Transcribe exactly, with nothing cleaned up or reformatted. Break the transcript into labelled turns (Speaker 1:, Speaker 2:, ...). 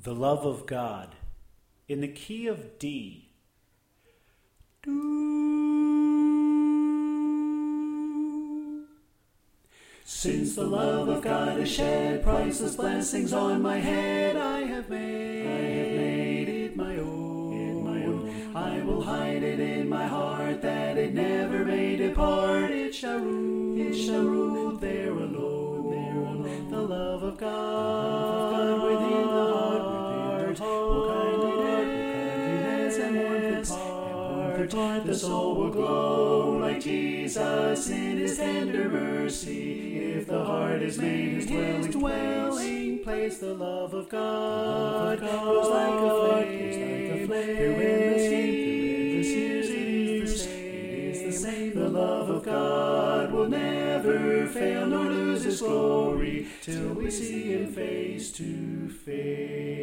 Speaker 1: The Love of God, in the key of D. Do. Since the love of God has shed priceless blessings on my head, I have made, I have made it my own. It my own. I will hide it in my heart that it never may depart. It shall rule, it shall rule there alone, there alone. The love of God within the heart, oh kindliness and warmth apart. The soul will glow like Jesus in His tender mercy. If the heart is made His dwelling, dwelling place, the love of God goes like a flame. Through endless heat, through endless years, it is the same. It is the same. The love of God will never fail nor lose its glory till we see Him face to face.